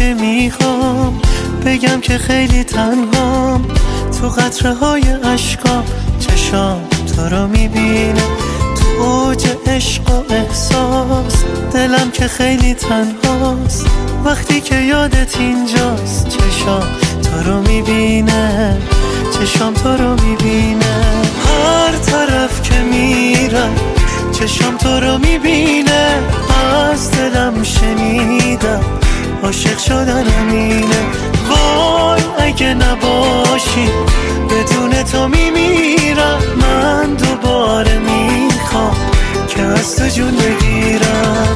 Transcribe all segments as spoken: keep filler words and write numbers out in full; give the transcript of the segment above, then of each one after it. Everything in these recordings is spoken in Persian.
که میخوام بگم که خیلی تنهام، تو قطره های اشکام چشام تو رو میبینه، تو اوج عشق و احساس دلم که خیلی تنهاست، وقتی که یادت اینجاست چشام تو رو میبینه، چشام تو رو میبینه. هر طرف که میرم چشام تو رو میبینه، از دلم شنیدم عاشق شدنم اینه. وای اگه نباشی بدون تو میمیرم، من دوباره میخوام که از تو جون بگیرم.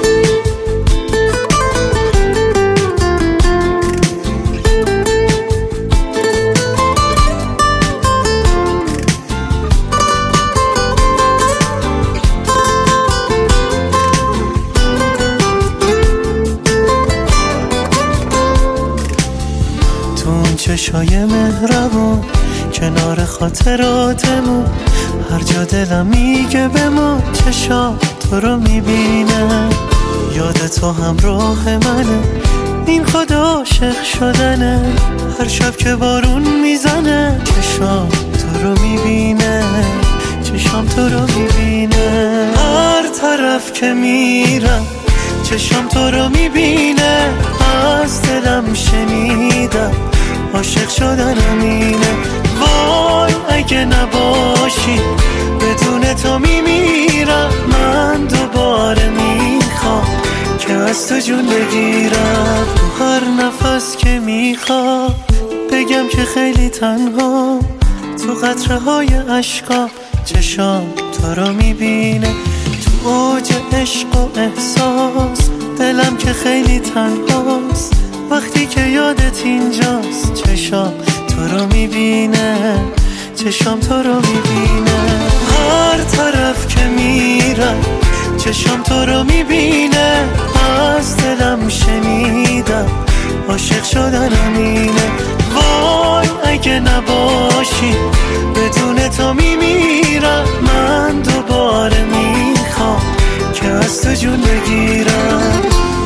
چشای مهربون کنار خاطراتمون، هر جا دلم میگه بمون چشام تو رو میبینه، یاد تو همراه منه، این خود عاشق شدنه. هر شب که بارون میزنه چشام تو رو میبینه، چشام تو رو میبینه. هر طرف که میرم چشام تو رو میبینه، از دلم شنیدم عاشق شدنم اینه. وای اگه نباشی بدون تو میمیرم، من دوباره میخوام که از تو جون بگیرم. تو هر نفس که میخوام بگم که خیلی تنهام، تو قطره های اشکام چشام تو رو میبینه، تو اوج عشق و احساس دلم که خیلی تنهاست، وقتی که یادت اینجاست چشام تو رو میبینه، چشام تو رو میبینه. هر طرف که میرم چشام تو رو میبینه، از دلم شنیدم عاشق شدنم اینه. وای اگه نباشی بدون تو میمیرم، من دوباره میخوام که از تو جون بگیرم.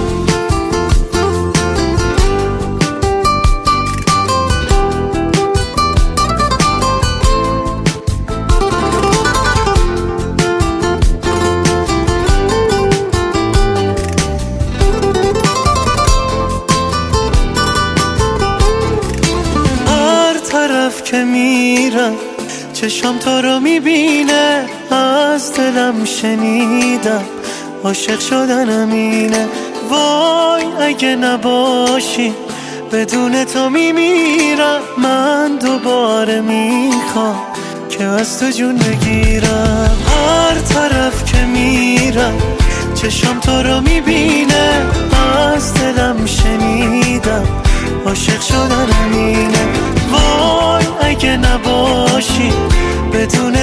طرف که میرم چشام تو رو میبینه، از دلم شنیدم عاشق شدنم اینه. وای اگه نباشی بدون تو میمیرم، من دوباره میخوام که از تو جون بگیرم. هر طرف که میرم چشام تو رو میبینه، از دلم شنیدم عاشق شدنم اینه. وای اگه نباشی بدون